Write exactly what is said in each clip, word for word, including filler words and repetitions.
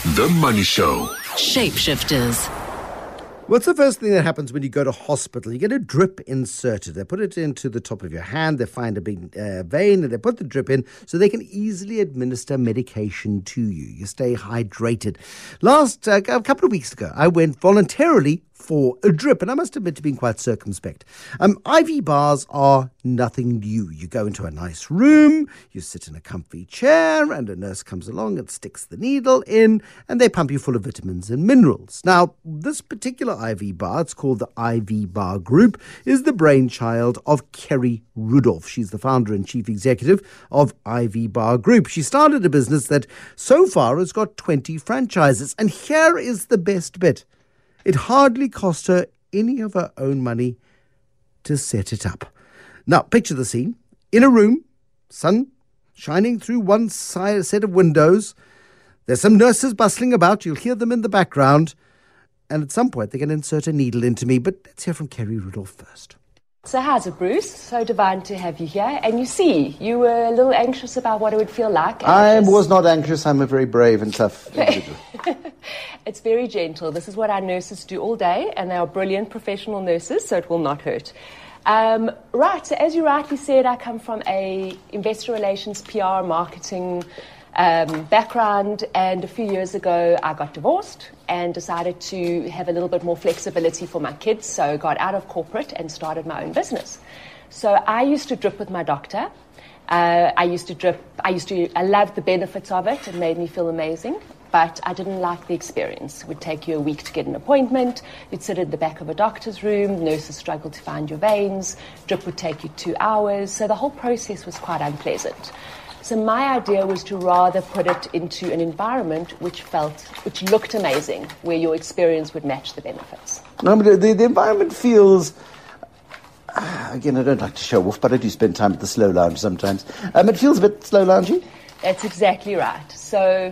The Money Show. Shapeshifters. What's the first thing that happens when you go to hospital? You get a drip inserted. They put it into the top of your hand. They find a big uh, vein and they put the drip in so they can easily administer medication to you. You stay hydrated. Last, uh, a couple of weeks ago, I went voluntarily for a drip, and I must admit to being quite circumspect. Um, I V bars are nothing new. You go into a nice room, you sit in a comfy chair, and a nurse comes along and sticks the needle in, and they pump you full of vitamins and minerals. Now, this particular I V bar, it's called the I V Bar Group, is the brainchild of Kerry Rudolph. She's the founder and chief executive of I V Bar Group. She started a business that so far has got twenty franchises, and here is the best bit. It hardly cost her any of her own money to set it up. Now, picture the scene. In a room, sun shining through one side, set of windows. There's some nurses bustling about. You'll hear them in the background. And at some point, they're going to insert a needle into me. But let's hear from Kerry Rudolph first. So how's it, Bruce? So divine to have you here. And you see, you were a little anxious about what it would feel like. I was not anxious. I'm a very brave and tough individual. It's very gentle. This is what our nurses do all day, and they are brilliant professional nurses, so it will not hurt. Um, right, so as you rightly said, I come from a investor relations, P R, marketing um, background, and a few years ago I got divorced and decided to have a little bit more flexibility for my kids, so got out of corporate and started my own business. So I used to drip with my doctor. Uh, I used to drip, I used to, I loved the benefits of it. It made me feel amazing, but I didn't like the experience. It would take you a week to get an appointment. You'd sit at the back of a doctor's room. Nurses struggled to find your veins. Drip would take you two hours. So the whole process was quite unpleasant. So my idea was to rather put it into an environment which felt, which looked amazing, where your experience would match the benefits. No, but the, the environment feels... Uh, again, I don't like to show off, but I do spend time at the Slow Lounge sometimes. Um, it feels a bit slow loungey. That's exactly right. So,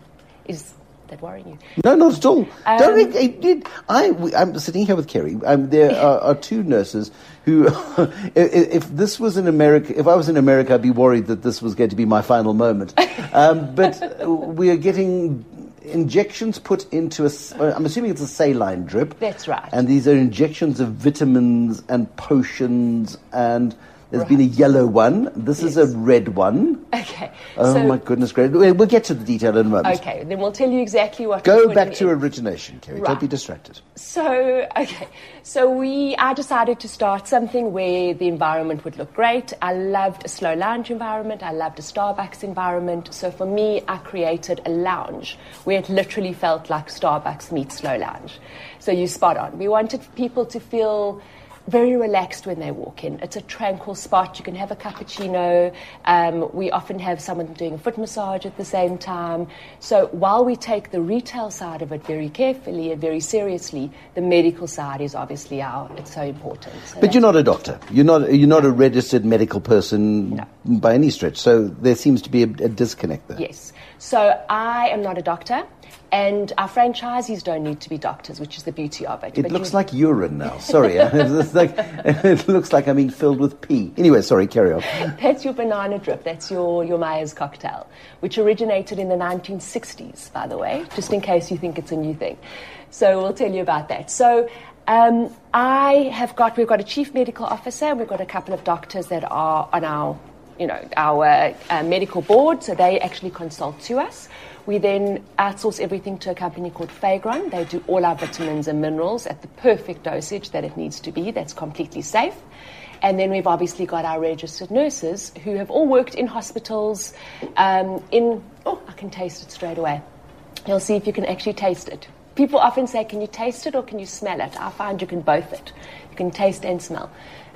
is that worrying you? No, not at all. Um, don't I, I, did, I, I'm sitting here with Kerry. Um, there are, are two nurses who, if, if this was in America, if I was in America, I'd be worried that this was going to be my final moment. Um, but we are getting injections put into a, I'm assuming it's a saline drip. That's right. And these are injections of vitamins and potions, and there's right. been a yellow one. This yes. is a red one. Okay. Oh, so, my goodness, great. We'll get to the detail in a moment. Okay, then we'll tell you exactly what... Go back to origination, Kerry. Right. Don't be distracted. So, okay. So we, I decided to start something where the environment would look great. I loved a slow lounge environment. I loved a Starbucks environment. So for me, I created a lounge where it literally felt like Starbucks meets slow lounge. So you spot on. We wanted people to feel very relaxed when they walk in. It's a tranquil spot. You can have a cappuccino. Um, we often have someone doing a foot massage at the same time. So while we take the retail side of it very carefully and very seriously, the medical side is obviously our, it's so important. So but you're not a doctor. You're not, you're not a registered medical person no. by any stretch. So there seems to be a, a disconnect there. Yes. So I am not a doctor. And our franchisees don't need to be doctors, which is the beauty of it. It but looks you... like urine now. Sorry. It's like, it looks like I'm being filled with pee. Anyway, sorry, carry on. That's your banana drip. That's your, your Myers cocktail, which originated in the nineteen sixties, by the way, just in case you think it's a new thing. So we'll tell you about that. So um, I have got, we've got a chief medical officer, and we've got a couple of doctors that are on our, you know, our uh, medical board, so they actually consult to us. We then outsource everything to a company called Fagron. They do all our vitamins and minerals at the perfect dosage that it needs to be. That's completely safe. And then we've obviously got our registered nurses who have all worked in hospitals, um, in, oh, I can taste it straight away. You'll see if you can actually taste it. People often say, can you taste it or can you smell it? I find you can both it. You can taste and smell.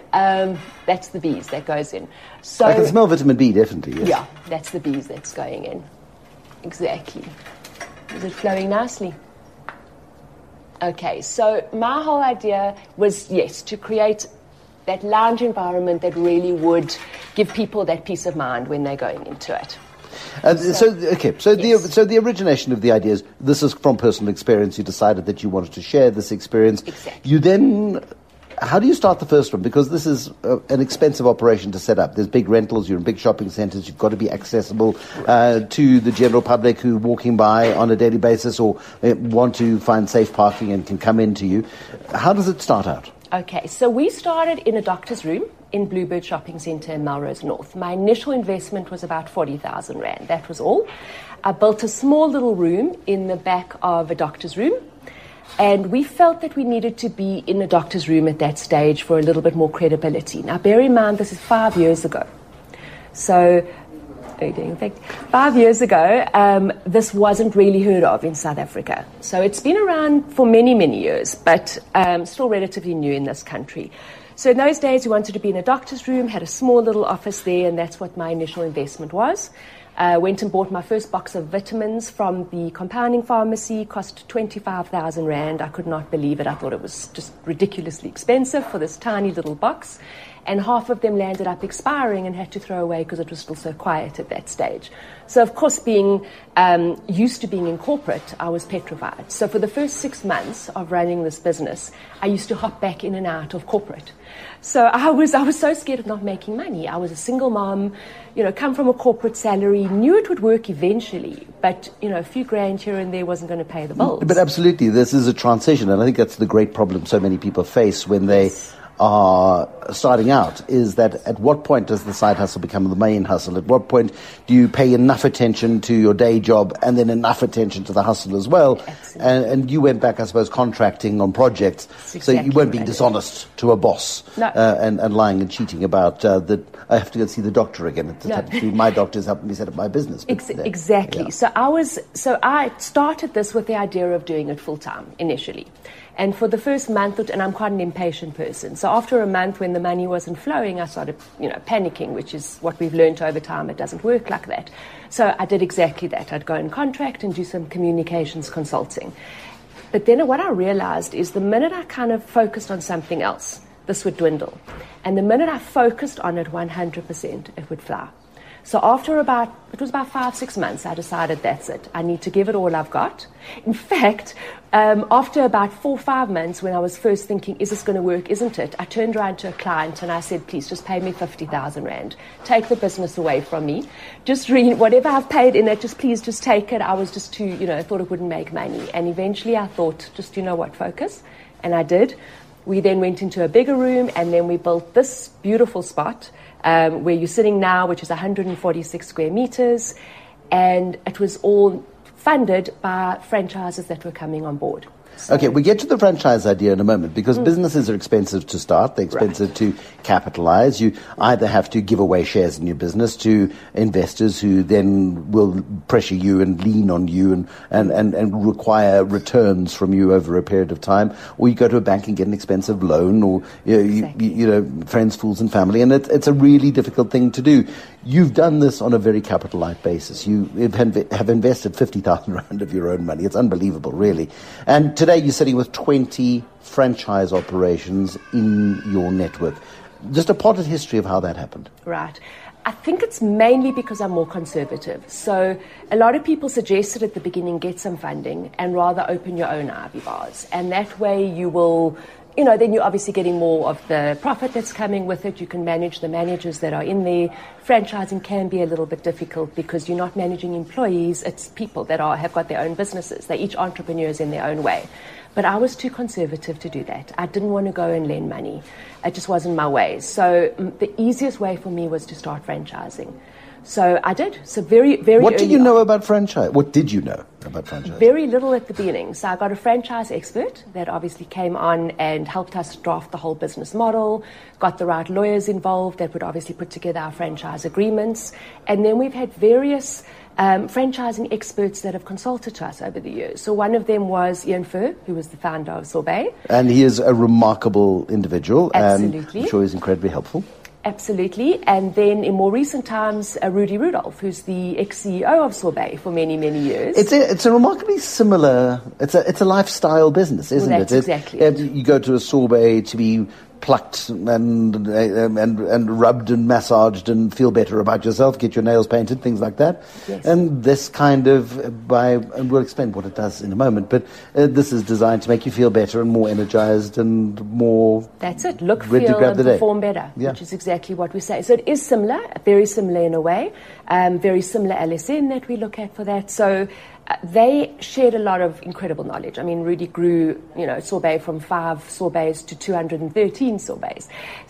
Um, that's the bees that goes in. So I can smell vitamin B, definitely, yes. Yeah, that's the bees that's going in. Exactly. Is it flowing nicely? Okay, so my whole idea was, yes, to create that lounge environment that really would give people that peace of mind when they're going into it. Uh, so, so, okay, so yes. the so the origination of the idea is, this is from personal experience. You decided that you wanted to share this experience. Exactly. You then how do you start the first one? Because this is uh, an expensive operation to set up. There's big rentals, you're in big shopping centres, you've got to be accessible uh, to the general public who are walking by on a daily basis or uh, want to find safe parking and can come into you. How does it start out? Okay, so we started in a doctor's room in Bluebird Shopping Centre in Melrose North. My initial investment was about forty thousand rand. That was all. I built a small little room in the back of a doctor's room, and we felt that we needed to be in a doctor's room at that stage for a little bit more credibility. Now, bear in mind, this is five years ago. So, in fact, five years ago, um, this wasn't really heard of in South Africa. So it's been around for many, many years, but um, still relatively new in this country. So in those days, we wanted to be in a doctor's room, had a small little office there, and that's what my initial investment was. Uh, went and bought my first box of vitamins from the compounding pharmacy, cost twenty-five thousand rand. I could not believe it. I thought it was just ridiculously expensive for this tiny little box. And half of them landed up expiring and had to throw away because it was still so quiet at that stage. So, of course, being um, used to being in corporate, I was petrified. So for the first six months of running this business, I used to hop back in and out of corporate. So I was I was so scared of not making money. I was a single mom, you know, come from a corporate salary, knew it would work eventually, but, you know, a few grand here and there wasn't going to pay the bills. But absolutely, this is a transition, and I think that's the great problem so many people face when they... Yes. are starting out, is that at what point does the side hustle become the main hustle? At what point do you pay enough attention to your day job and then enough attention to the hustle as well? And, and you went back, I suppose, contracting on projects, exactly, so you weren't being dishonest to a boss no. uh, and, and lying and cheating about uh, that. I have to go see the doctor again. It's no. My doctor's helping me set up my business. Ex- exactly. Yeah. So I was. So I started this with the idea of doing it full time initially. And for the first month, and I'm quite an impatient person, so after a month when the money wasn't flowing, I started, you know, panicking, which is what we've learned over time. It doesn't work like that. So I did exactly that. I'd go and contract and do some communications consulting. But then what I realized is the minute I kind of focused on something else, this would dwindle. And the minute I focused on it one hundred percent, it would fly. So after about, it was about five, six months, I decided that's it. I need to give it all I've got. In fact, um, after about four, five months, when I was first thinking, is this going to work, isn't it? I turned around to a client and I said, please just pay me fifty thousand rand. Take the business away from me. Just re- whatever I've paid in it, just please just take it. I was just too, you know, I thought it wouldn't make money. And eventually I thought, just, you know what, focus. And I did. We then went into a bigger room and then we built this beautiful spot um, where you're sitting now, which is one hundred forty-six square meters. And it was all funded by franchises that were coming on board. So, okay, we get to the franchise idea in a moment because mm. businesses are expensive to start. They're expensive right. to capitalize. You either have to give away shares in your business to investors who then will pressure you and lean on you and, and, and, and require returns from you over a period of time, or you go to a bank and get an expensive loan, or you know, exactly. you, you know friends, fools and family. And it, it's a really difficult thing to do. You've done this on a very capital-light basis. You have invested fifty thousand rand of your own money. It's unbelievable, really. And today you're sitting with twenty franchise operations in your network. Just a potted history of how that happened. Right. I think it's mainly because I'm more conservative. So a lot of people suggested at the beginning, get some funding and rather open your own I V bars. And that way you will... You know, then you're obviously getting more of the profit that's coming with it. You can manage the managers that are in there. Franchising can be a little bit difficult because you're not managing employees. It's people that are have got their own businesses. They're each entrepreneurs in their own way. But I was too conservative to do that. I didn't want to go and lend money. It just wasn't my way. So um, the easiest way for me was to start franchising. So I did. So very, very What did early you know on. about franchise? What did you know about franchise? Very little at the beginning. So I got a franchise expert that obviously came on and helped us draft the whole business model, got the right lawyers involved that would obviously put together our franchise agreements. And then we've had various um, franchising experts that have consulted to us over the years. So one of them was Ian Furr, who was the founder of Sorbet. And he is a remarkable individual. Absolutely. And I'm sure he's incredibly helpful. Absolutely. And then in more recent times, uh, Rudy Rudolph, who's the ex-C E O of Sorbet for many, many years. It's a, it's a remarkably similar, it's a, it's a lifestyle business, isn't well, that's it? Exactly it, it. You go to a Sorbet to be plucked and, and and and rubbed and massaged and feel better about yourself, get your nails painted, things like that. Yes. And this kind of, by and we'll explain what it does in a moment, but uh, this is designed to make you feel better and more energized and more... That's it. Look, ready to feel, grab and the day. perform better, Yeah. which is exactly what we say. So it is similar, very similar in a way, um, very similar L S N that we look at for that. So uh, they shared a lot of incredible knowledge. I mean, Rudy grew, you know, sorbet from five sorbets to two hundred thirteen sorbets.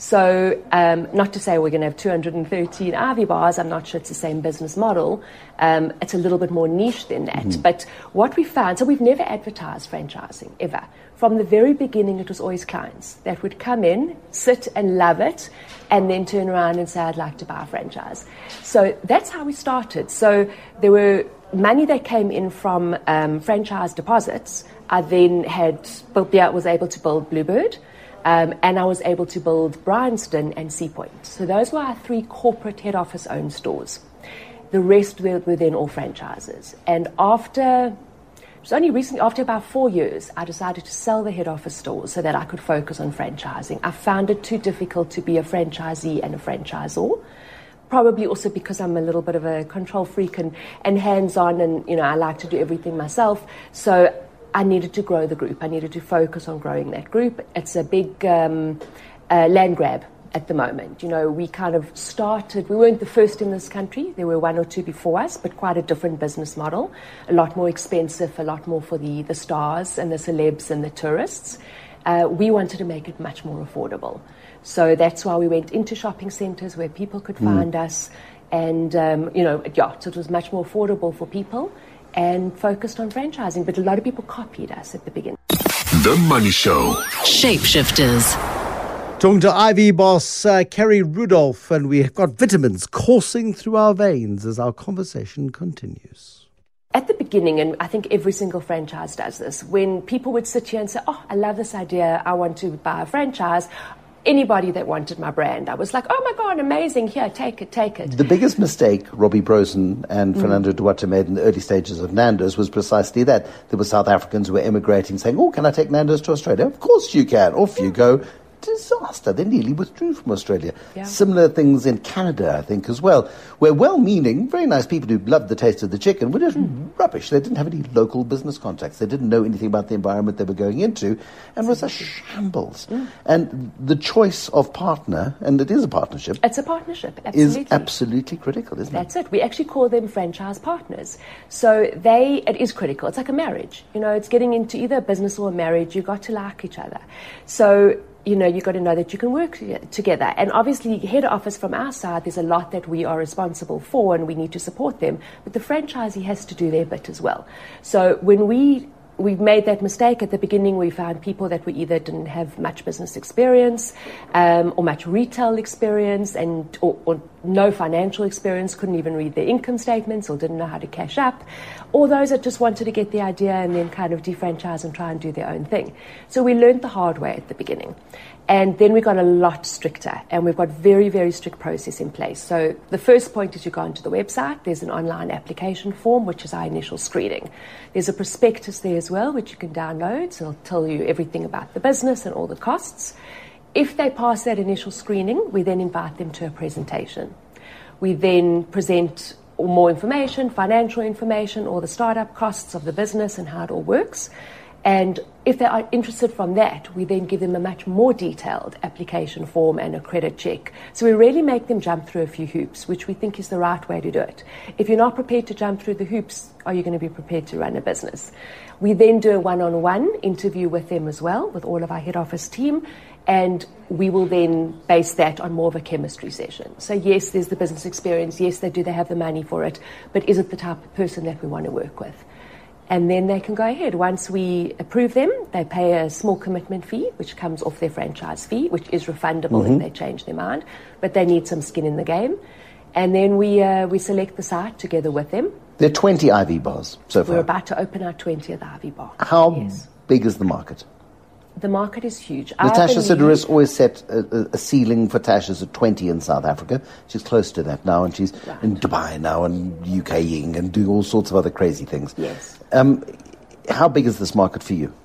So um, not to say we're going to have two hundred thirteen Ivy bars. I'm not sure it's the same business model. Um, it's a little bit more niche than that. Mm-hmm. But what we found, so we've never advertised franchising, ever. From the very beginning, it was always clients that would come in, sit and love it, and then turn around and say, I'd like to buy a franchise. So that's how we started. So there were money that came in from um, franchise deposits. I then had built, yeah, was able to build Bluebird, um, and I was able to build Bryanston and Sea Point. So those were our three corporate head office owned stores. The rest were, were then all franchises. And after... It was only recently, after about four years, I decided to sell the head office stores so that I could focus on franchising. I found it too difficult to be a franchisee and a franchisor, probably also because I'm a little bit of a control freak and, and hands-on, and you know I like to do everything myself. So I needed to grow the group. I needed to focus on growing that group. It's a big um, uh, land grab at the moment. You know, we kind of started, we weren't the first in this country. There were one or two before us, but quite a different business model. A lot more expensive, a lot more for the, the stars and the celebs and the tourists. Uh, we wanted to make it much more affordable. So that's why we went into shopping centres where people could find mm. us. And, um, you know, yeah, so it was much more affordable for people and focused on franchising. But a lot of people copied us at the beginning. The Money Show. Shapeshifters. Talking to Ivy boss uh, Kerry Rudolph, and we've got vitamins coursing through our veins as our conversation continues. At the beginning, and I think every single franchise does this, when people would sit here and say, oh, I love this idea, I want to buy a franchise, anybody that wanted my brand, I was like, oh my God, amazing, here, take it, take it. The biggest mistake Robbie Brosen and mm. Fernando Duarte made in the early stages of Nando's was precisely that. There were South Africans who were emigrating saying, oh, can I take Nando's to Australia? Of course you can. Off you go. Disaster. They nearly withdrew from Australia. Yeah. Similar things in Canada, I think, as well, where well-meaning, very nice people who loved the taste of the chicken were just mm. rubbish. They didn't have any local business contacts. They didn't know anything about the environment they were going into, and it was a shambles. Mm. And the choice of partner, and it is a partnership. It's a partnership, absolutely. Is absolutely critical, isn't That's it? That's it. We actually call them franchise partners. So they, it is critical. It's like a marriage. You know, it's getting into either a business or a marriage. You've got to like each other. So you know, you've got to know that you can work together. And obviously, head office from our side, there's a lot that we are responsible for and we need to support them. But the franchisee has to do their bit as well. So when we we made that mistake at the beginning, we found people that we either didn't have much business experience um, or much retail experience and or, or no financial experience, couldn't even read their income statements or didn't know how to cash up, or those that just wanted to get the idea and then kind of defranchise and try and do their own thing. So we learned the hard way at the beginning. And then we got a lot stricter, and we've got very, very strict process in place. So the first point is you go onto the website. There's an online application form, which is our initial screening. There's a prospectus there as well, which you can download. So it'll tell you everything about the business and all the costs. If they pass that initial screening, we then invite them to a presentation. We then present more information, financial information, all the startup costs of the business and how it all works. And if they are interested from that, we then give them a much more detailed application form and a credit check. So we really make them jump through a few hoops, which we think is the right way to do it. If you're not prepared to jump through the hoops, are you going to be prepared to run a business? We then do a one-on-one interview with them as well, with all of our head office team, and we will then base that on more of a chemistry session. So yes, there's the business experience, yes, they do, they have the money for it, but is it the type of person that we want to work with? And then they can go ahead. Once we approve them, they pay a small commitment fee, which comes off their franchise fee, which is refundable mm-hmm. if they change their mind. But they need some skin in the game. And then we uh, we select the site together with them. There are twenty Ivy bars so far. We're about to open our twentieth Ivy bar. How yes. big is the market? The market is huge. Natasha Sideris always set a, a ceiling for Tasha's at twenty in South Africa. She's close to that now, and she's right. in Dubai now and UKing and doing all sorts of other crazy things. Yes. Um, how big is this market for you?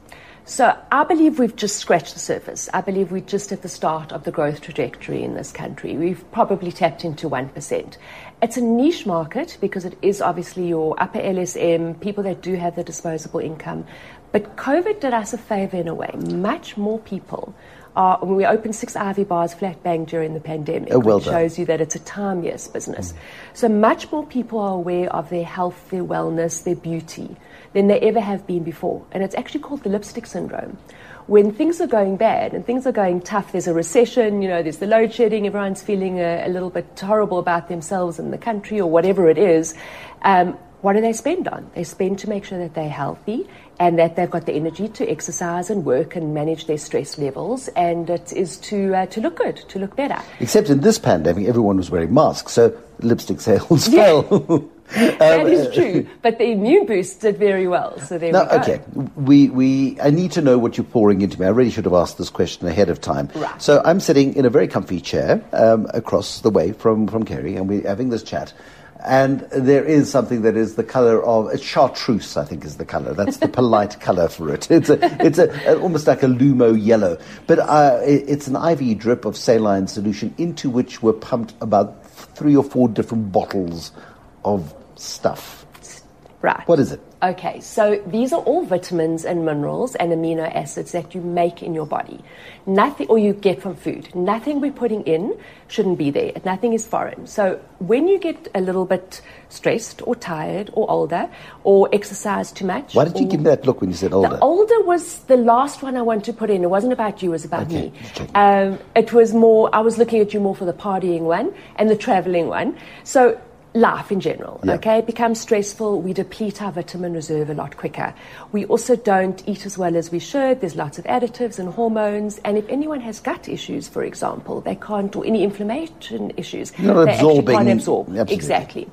So I believe we've just scratched the surface. I believe we're just at the start of the growth trajectory in this country. We've probably tapped into one percent. It's a niche market because it is obviously your upper L S M, people that do have the disposable income. But COVID did us a favor in a way. Much more people are, when we opened six Ivy bars flat bang during the pandemic, oh, well which shows you that it's a time-yes business. Mm. So much more people are aware of their health, their wellness, their beauty than they ever have been before. And it's actually called the lipstick syndrome. When things are going bad and things are going tough, there's a recession, you know, there's the load shedding, everyone's feeling a, a little bit horrible about themselves and the country or whatever it is, um, what do they spend on? They spend to make sure that they're healthy and that they've got the energy to exercise and work and manage their stress levels, and it is to uh, to look good, to look better. Except in this pandemic, everyone was wearing masks, so lipstick sales yeah. fell. That um, is true, but the immune boost did very well. So there now, we go. Okay, we, we I need to know what you're pouring into me. I really should have asked this question ahead of time. Right. So I'm sitting in a very comfy chair um, across the way from, from Kerry, and we're having this chat. And there is something that is the colour of it's chartreuse, I think, is the colour. That's the polite colour for it. It's a, it's a, a almost like a Lumo yellow, but uh, it, it's an I V drip of saline solution into which were pumped about three or four different bottles of stuff. Right. What is it? Okay, so these are all vitamins and minerals and amino acids that you make in your body. Nothing, or you get from food. Nothing we're putting in shouldn't be there. Nothing is foreign. So when you get a little bit stressed or tired or older or exercise too much. Why did you give me that look when you said older? The older was the last one I wanted to put in. It wasn't about you, it was about okay, me. Um, it was more, I was looking at you more for the partying one and the traveling one. So life in general, yeah. okay? It becomes stressful. We deplete our vitamin reserve a lot quicker. We also don't eat as well as we should. There's lots of additives and hormones. And if anyone has gut issues, for example, they can't, or any inflammation issues, Not they absorbing, actually can't absorb. Absolutely. Exactly.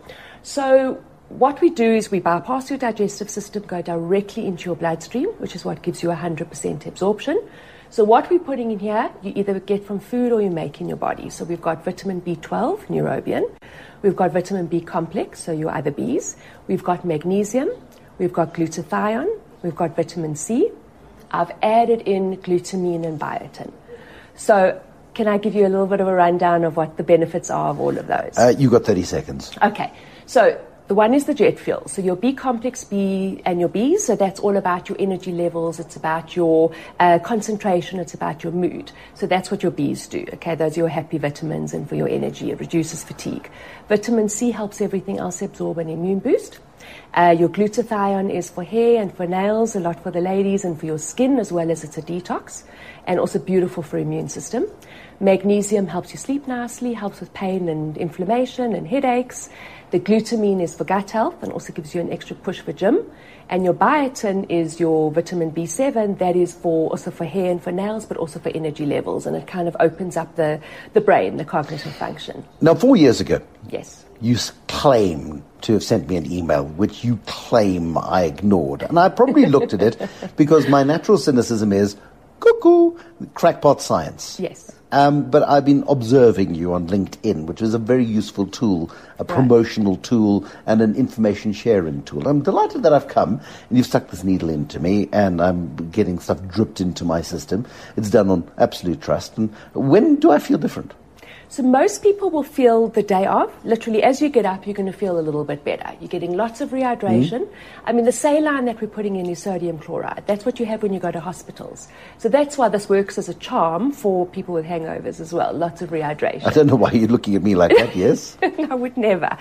So what we do is we bypass your digestive system, go directly into your bloodstream, which is what gives you one hundred percent absorption. So what we're putting in here, you either get from food or you make in your body. So we've got vitamin B twelve, neurobion. We've got vitamin B complex, so your other Bs. We've got magnesium. We've got glutathione. We've got vitamin C. I've added in glutamine and biotin. So can I give you a little bit of a rundown of what the benefits are of all of those? Uh, you got thirty seconds. Okay. So the one is the jet fuel. So your B complex B and your Bs, so that's all about your energy levels. It's about your uh, concentration. It's about your mood. So that's what your Bs do. Okay, those are your happy vitamins and for your energy. It reduces fatigue. Vitamin C helps everything else absorb an immune boost. Uh, your glutathione is for hair and for nails, a lot for the ladies, and for your skin, as well as it's a detox, and also beautiful for immune system. Magnesium helps you sleep nicely, helps with pain and inflammation and headaches. The glutamine is for gut health and also gives you an extra push for gym. And your biotin is your vitamin B seven. That is for also for hair and for nails, but also for energy levels. And it kind of opens up the, the brain, the cognitive function. Now, four years ago, yes, you claim to have sent me an email, which you claim I ignored. And I probably looked at it because my natural cynicism is, cuckoo, crackpot science. Yes. Um, but I've been observing you on LinkedIn, which is a very useful tool, a promotional right. tool, and an information sharing tool. I'm delighted that I've come, and you've stuck this needle into me, and I'm getting stuff dripped into my system. It's done on absolute trust. And when do I feel different? So most people will feel the day of. Literally, as you get up, you're going to feel a little bit better. You're getting lots of rehydration. Mm-hmm. I mean, the saline that we're putting in is sodium chloride. That's what you have when you go to hospitals. So that's why this works as a charm for people with hangovers as well. Lots of rehydration. I don't know why you're looking at me like that, yes? I would never.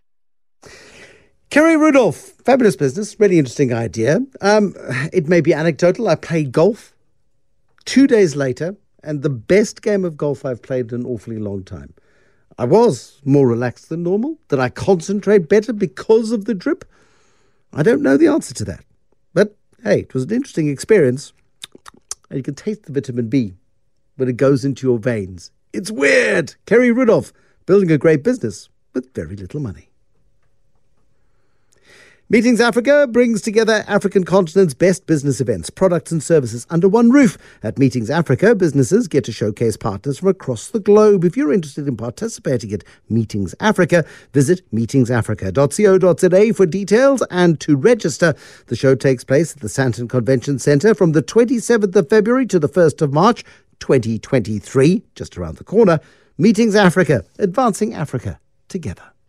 Kerry Rudolph, fabulous business, really interesting idea. Um, it may be anecdotal. I played golf two days later, and the best game of golf I've played in an awfully long time. I was more relaxed than normal. Did I concentrate better because of the drip? I don't know the answer to that. But, hey, it was an interesting experience. And you can taste the vitamin B when it goes into your veins. It's weird. Kerry Rudolph, building a great business with very little money. Meetings Africa brings together African continent's best business events, products and services under one roof. At Meetings Africa, businesses get to showcase partners from across the globe. If you're interested in participating at Meetings Africa, visit meetings africa dot co dot za for details and to register. The show takes place at the Sandton Convention Centre from the twenty-seventh of February to the first of March twenty twenty-three, just around the corner. Meetings Africa, advancing Africa together.